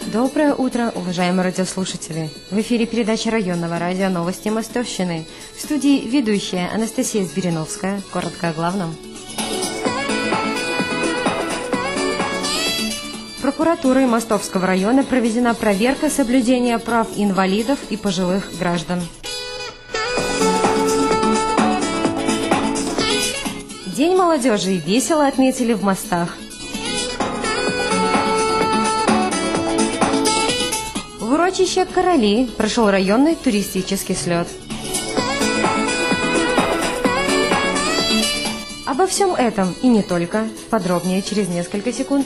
Доброе утро, уважаемые радиослушатели! В эфире передача районного радио «Новости Мостовщины». В студии ведущая Анастасия Збириновская. Коротко о главном. Прокуратурой Мостовского района проведена проверка соблюдения прав инвалидов и пожилых граждан. День молодежи весело отметили в Мостах. В урочище Короли прошел районный туристический слет. Обо всем этом и не только. Подробнее через несколько секунд.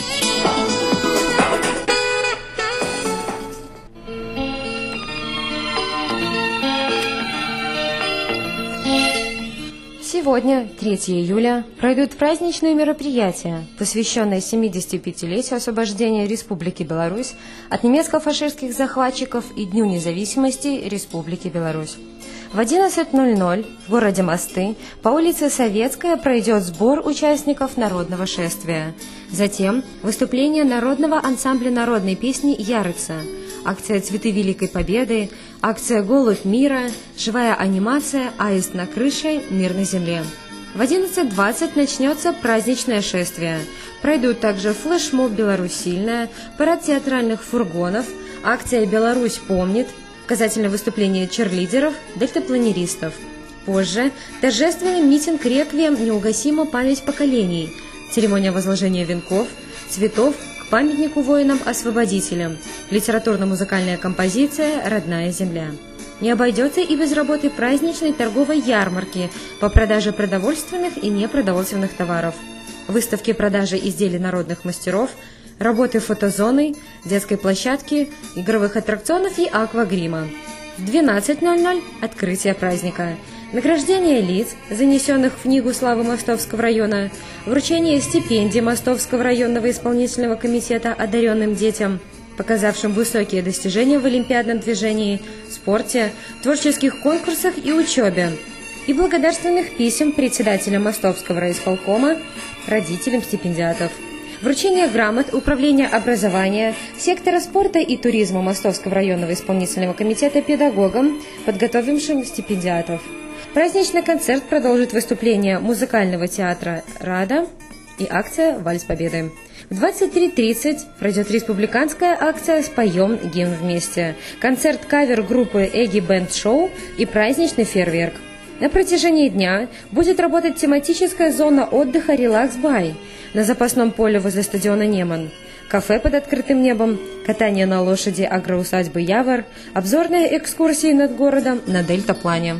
Сегодня, 3 июля, пройдут праздничные мероприятия, посвященные 75-летию освобождения Республики Беларусь от немецко-фашистских захватчиков и Дню независимости Республики Беларусь. В 11:00 в городе Мосты по улице Советская пройдет сбор участников народного шествия. Затем выступление народного ансамбля народной песни «Ярыца», акция «Цветы Великой Победы», акция «Голубь мира», живая анимация «Аист на крыше, мир на земле». В 11:20 начнется праздничное шествие. Пройдут также флешмоб «Беларусь сильная», парад театральных фургонов, акция «Беларусь помнит», показательное выступление черлидеров, дельтапланеристов. Позже торжественный митинг «Реквием. Неугасима память поколений», церемония возложения венков, цветов к памятнику воинам-освободителям, литературно-музыкальная композиция «Родная земля». Не обойдется и без работы праздничной торговой ярмарки по продаже продовольственных и непродовольственных товаров, выставки продажи изделий народных мастеров, работы фотозоны, детской площадки, игровых аттракционов и аквагрима. В 12:00 открытие праздника, награждение лиц, занесенных в Книгу славы Мостовского района, вручение стипендий Мостовского районного исполнительного комитета одаренным детям, показавшим высокие достижения в олимпиадном движении, спорте, творческих конкурсах и учебе, и благодарственных писем председателя Мостовского райисполкома родителям стипендиатов. Вручение грамот Управления образования, сектора спорта и туризма Мостовского районного исполнительного комитета педагогам, подготовившим стипендиатов. Праздничный концерт продолжит выступление музыкального театра «Рада» и акция «Вальс Победы». В 23:30 пройдет республиканская акция «Споем гимн вместе», концерт кавер-группы «Эгги Бэнд Шоу» и праздничный фейерверк. На протяжении дня будет работать тематическая зона отдыха «Релакс Бай» на запасном поле возле стадиона «Неман», кафе под открытым небом, катание на лошади агроусадьбы «Явор», обзорные экскурсии над городом на дельтаплане.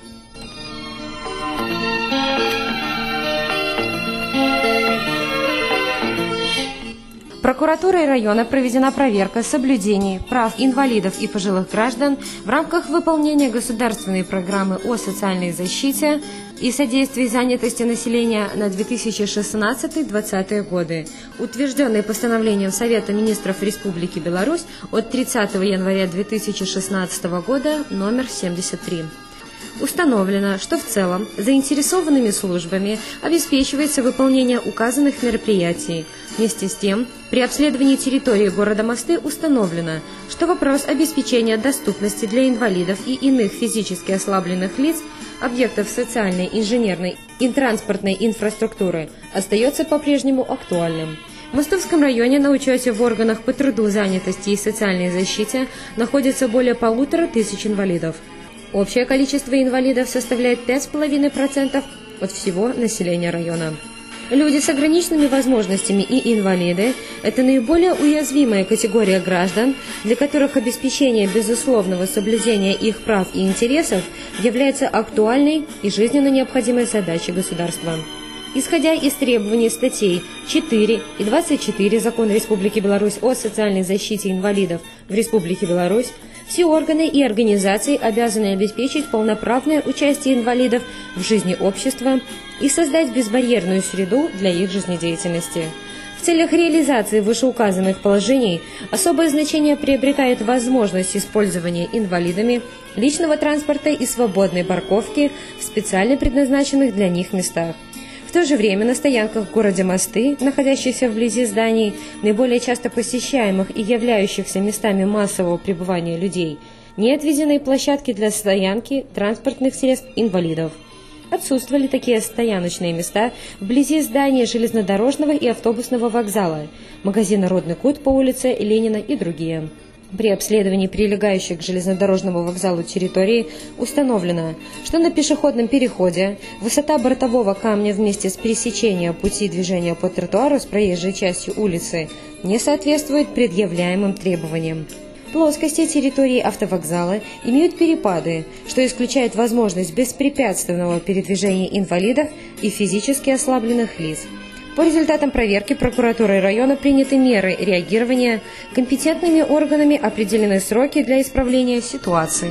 Прокуратурой района проведена проверка соблюдений прав инвалидов и пожилых граждан в рамках выполнения государственной программы о социальной защите и содействии занятости населения на 2016-2020 годы, утвержденной постановлением Совета министров Республики Беларусь от 30 января 2016 года номер 73. Установлено, что в целом заинтересованными службами обеспечивается выполнение указанных мероприятий. Вместе с тем, при обследовании территории города Мосты установлено, что вопрос обеспечения доступности для инвалидов и иных физически ослабленных лиц объектов социальной, инженерной и транспортной инфраструктуры остается по-прежнему актуальным. В Мостовском районе на учете в органах по труду, занятости и социальной защите находится более 1500 инвалидов. Общее количество инвалидов составляет 5,5% от всего населения района. Люди с ограниченными возможностями и инвалиды – это наиболее уязвимая категория граждан, для которых обеспечение безусловного соблюдения их прав и интересов является актуальной и жизненно необходимой задачей государства. Исходя из требований статей 4 и 24 Закона Республики Беларусь о социальной защите инвалидов в Республике Беларусь, все органы и организации обязаны обеспечить полноправное участие инвалидов в жизни общества и создать безбарьерную среду для их жизнедеятельности. В целях реализации вышеуказанных положений особое значение приобретает возможность использования инвалидами личного транспорта и свободной парковки в специально предназначенных для них местах. В то же время на стоянках в городе Мосты, находящихся вблизи зданий, наиболее часто посещаемых и являющихся местами массового пребывания людей, не отведены площадки для стоянки транспортных средств инвалидов. Отсутствовали такие стояночные места вблизи здания железнодорожного и автобусного вокзала, магазина «Родный кут» по улице Ленина и другие. При обследовании прилегающей к железнодорожному вокзалу территории установлено, что на пешеходном переходе высота бортового камня вместе с пересечением пути движения по тротуару с проезжей частью улицы не соответствует предъявляемым требованиям. Плоскости территории автовокзала имеют перепады, что исключает возможность беспрепятственного передвижения инвалидов и физически ослабленных лиц. По результатам проверки прокуратурой района приняты меры реагирования, компетентными органами определены сроки для исправления ситуации.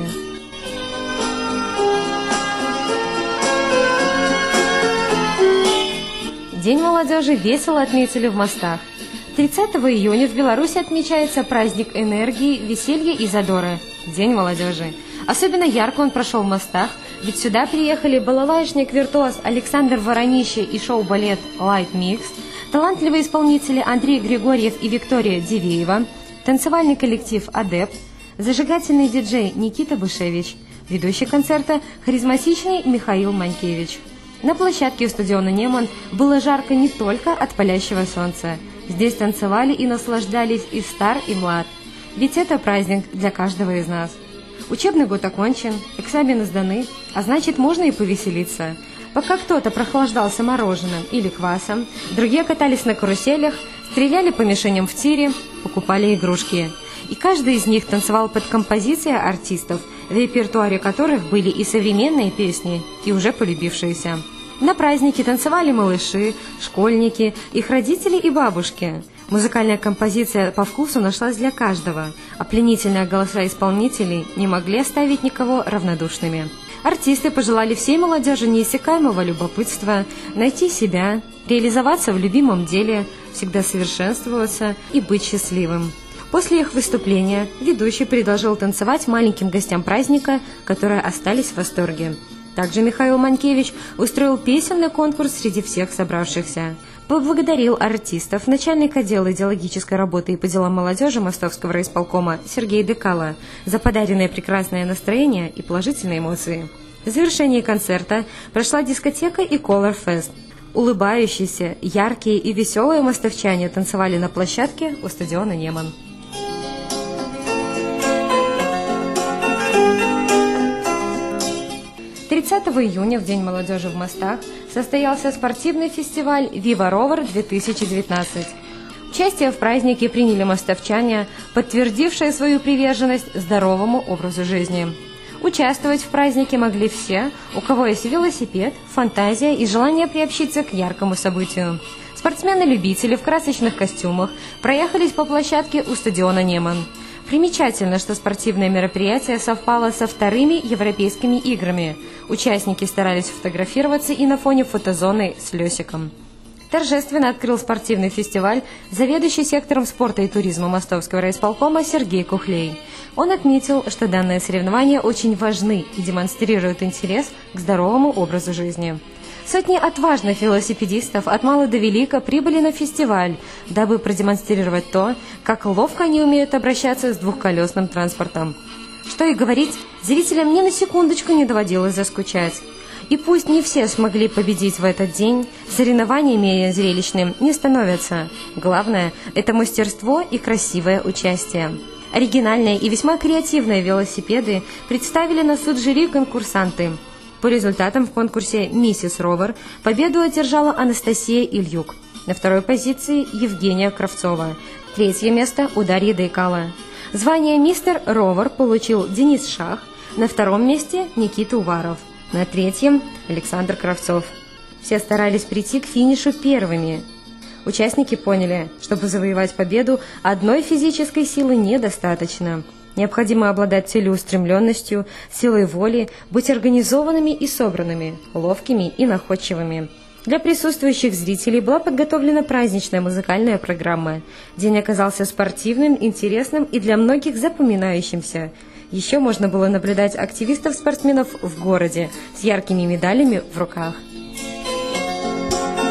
День молодежи весело отметили в Мостах. 30 июня в Беларуси отмечается праздник энергии, веселья и задора – День молодежи. Особенно ярко он прошел в Мостах, ведь сюда приехали балалаечник-виртуоз Александр Воронище и шоу-балет «Light Mix», талантливые исполнители Андрей Григорьев и Виктория Дивеева, танцевальный коллектив «Адепт», зажигательный диджей Никита Бышевич, ведущий концерта харизматичный Михаил Манькевич. На площадке у стадиона «Неман» было жарко не только от палящего солнца. Здесь танцевали и наслаждались и стар, и млад. Ведь это праздник для каждого из нас. Учебный год окончен, экзамены сданы, а значит, можно и повеселиться. Пока кто-то прохлаждался мороженым или квасом, другие катались на каруселях, стреляли по мишеням в тире, покупали игрушки. И каждый из них танцевал под композиции артистов, в репертуаре которых были и современные песни, и уже полюбившиеся. На празднике танцевали малыши, школьники, их родители и бабушки. Музыкальная композиция по вкусу нашлась для каждого, а пленительные голоса исполнителей не могли оставить никого равнодушными. Артисты пожелали всей молодежи неиссякаемого любопытства, найти себя, реализоваться в любимом деле, всегда совершенствоваться и быть счастливым. После их выступления ведущий предложил танцевать маленьким гостям праздника, которые остались в восторге. Также Михаил Манькевич устроил песенный конкурс среди всех собравшихся. Поблагодарил артистов начальник отдела идеологической работы и по делам молодежи Мостовского райисполкома Сергей Декало за подаренное прекрасное настроение и положительные эмоции. В завершении концерта прошла дискотека и Color Fest. Улыбающиеся, яркие и веселые мостовчане танцевали на площадке у стадиона «Неман». 30 июня, в День молодежи в Мостах, состоялся спортивный фестиваль «Viva Rover-2019». Участие в празднике приняли мостовчане, подтвердившие свою приверженность здоровому образу жизни. Участвовать в празднике могли все, у кого есть велосипед, фантазия и желание приобщиться к яркому событию. Спортсмены-любители в красочных костюмах проехались по площадке у стадиона «Неман». Примечательно, что спортивное мероприятие совпало со вторыми европейскими играми. Участники старались фотографироваться и на фоне фотозоны с Лёсиком. Торжественно открыл спортивный фестиваль заведующий сектором спорта и туризма Мостовского райисполкома Сергей Кухлей. Он отметил, что данные соревнования очень важны и демонстрируют интерес к здоровому образу жизни. Сотни отважных велосипедистов от мала до велика прибыли на фестиваль, дабы продемонстрировать то, как ловко они умеют обращаться с двухколесным транспортом. Что и говорить, зрителям ни на секундочку не доводилось заскучать. И пусть не все смогли победить в этот день, соревнованиями зрелищным не становятся. Главное – это мастерство и красивое участие. Оригинальные и весьма креативные велосипеды представили на суд жюри конкурсанты. По результатам в конкурсе «Миссис Ровер» победу одержала Анастасия Ильюк. На второй позиции Евгения Кравцова. Третье место у Дарьи Дейкало. Звание «Мистер Ровер» получил Денис Шах. На втором месте Никита Уваров. На третьем Александр Кравцов. Все старались прийти к финишу первыми. Участники поняли, чтобы завоевать победу, одной физической силы недостаточно. Необходимо обладать целеустремленностью, силой воли, быть организованными и собранными, ловкими и находчивыми. Для присутствующих зрителей была подготовлена праздничная музыкальная программа. День оказался спортивным, интересным и для многих запоминающимся. Еще можно было наблюдать активистов-спортсменов в городе с яркими медалями в руках.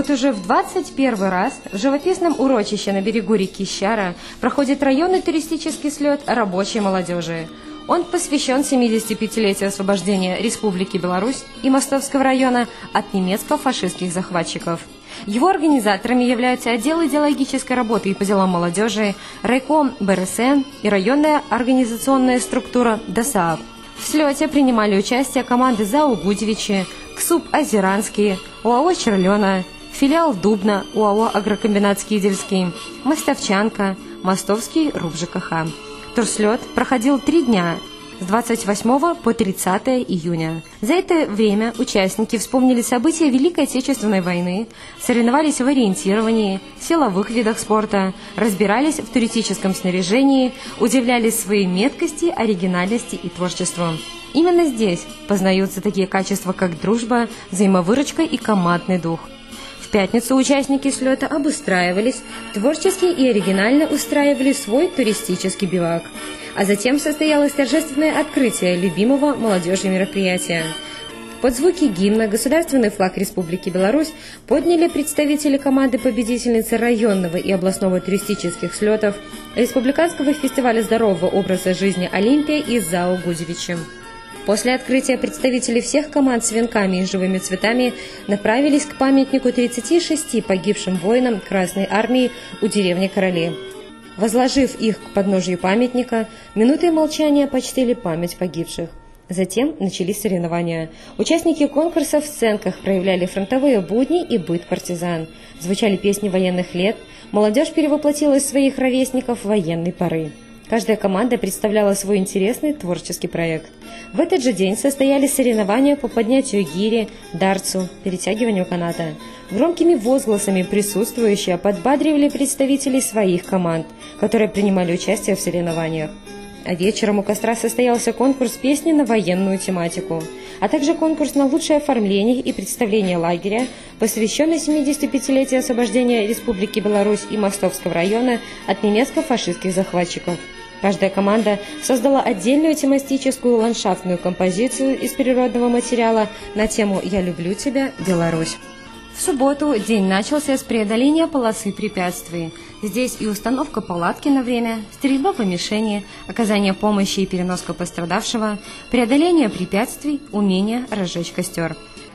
вот уже в 21 раз в живописном урочище на берегу реки Щара проходит районный туристический слет рабочей молодежи. Он посвящен 75-летию освобождения Республики Беларусь и Мостовского района от немецко-фашистских захватчиков. Его организаторами являются отдел идеологической работы и по делам молодежи, райком БРСН и районная организационная структура ДОСААФ. В слете принимали участие команды ЗАО «Гудевичи», КСУП «Озеранский», ОАО «Черлена», филиал Дубна, ОАО «Агрокомбинат Скидельский», Мостовчанка, Мостовский РУП ЖКХ. Турслет проходил 3 дня, с 28 по 30 июня. За это время участники вспомнили события Великой Отечественной войны, соревновались в ориентировании, силовых видах спорта, разбирались в туристическом снаряжении, удивлялись своей меткости, оригинальности и творчеству. Именно здесь познаются такие качества, как дружба, взаимовыручка и командный дух. В пятницу участники слета обустраивались, творчески и оригинально устраивали свой туристический бивак. А затем состоялось торжественное открытие любимого молодежью мероприятия. Под звуки гимна государственный флаг Республики Беларусь подняли представители команды победительницы районного и областного туристических слетов Республиканского фестиваля здорового образа жизни «Олимпия» из ЗАО «Гудевичи». После открытия представители всех команд с венками и живыми цветами направились к памятнику 36 погибшим воинам Красной Армии у деревни Короли. Возложив их к подножию памятника, минутой молчания почтили память погибших. Затем начались соревнования. Участники конкурса в сценках проявляли фронтовые будни и быт партизан. Звучали песни военных лет, молодежь перевоплотилась своих ровесников в военной поры. Каждая команда представляла свой интересный творческий проект. В этот же день состоялись соревнования по поднятию гири, дартсу, перетягиванию каната. Громкими возгласами присутствующие подбадривали представителей своих команд, которые принимали участие в соревнованиях. А вечером у костра состоялся конкурс песни на военную тематику, а также конкурс на лучшее оформление и представление лагеря, посвященный 75-летию освобождения Республики Беларусь и Мостовского района от немецко-фашистских захватчиков. Каждая команда создала отдельную тематическую ландшафтную композицию из природного материала на тему «Я люблю тебя, Беларусь». В субботу день начался с преодоления полосы препятствий. Здесь и установка палатки на время, стрельба по мишени, оказание помощи и переноска пострадавшего, преодоление препятствий, умение разжечь костер.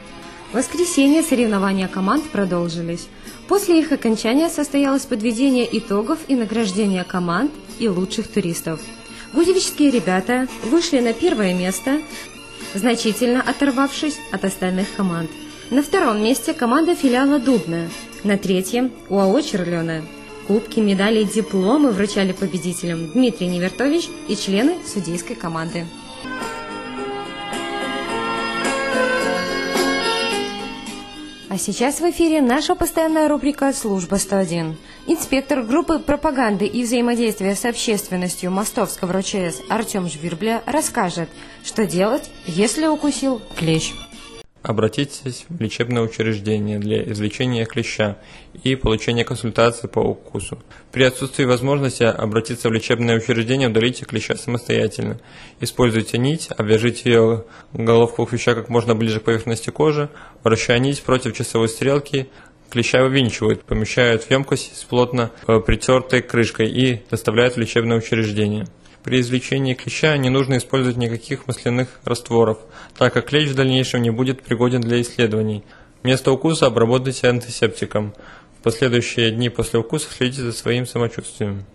В воскресенье соревнования команд продолжились. После их окончания состоялось подведение итогов и награждение команд и лучших туристов. Гудевичские ребята вышли на первое место, значительно оторвавшись от остальных команд. На втором месте команда филиала Дубна, на третьем – ОАО «Черлена». Кубки, медали и дипломы вручали победителям Дмитрий Невертович и члены судейской команды. А сейчас в эфире наша постоянная рубрика «Служба 101». Инспектор группы пропаганды и взаимодействия с общественностью Мостовского РОЧС Артем Жвирбля расскажет, что делать, если укусил клещ. Обратитесь в лечебное учреждение для извлечения клеща и получения консультации по укусу. При отсутствии возможности обратиться в лечебное учреждение, удалите клеща самостоятельно. Используйте нить, обвяжите ее головку клеща как можно ближе к поверхности кожи, вращая нить против часовой стрелки. Клеща вывинчивают, помещают в емкость с плотно притертой крышкой и доставляют в лечебное учреждение. При извлечении клеща не нужно использовать никаких масляных растворов, так как клещ в дальнейшем не будет пригоден для исследований. Место укуса обработайте антисептиком. В последующие дни после укуса следите за своим самочувствием.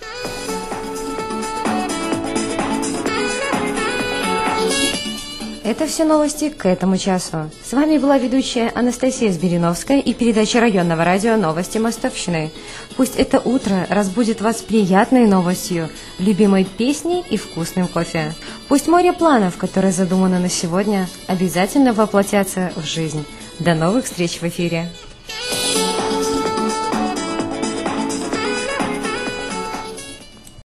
Это все новости к этому часу. С вами была ведущая Анастасия Збириновская и передача районного радио «Новости Мостовщины». Пусть это утро разбудит вас приятной новостью, любимой песней и вкусным кофе. Пусть море планов, которые задуманы на сегодня, обязательно воплотятся в жизнь. До новых встреч в эфире!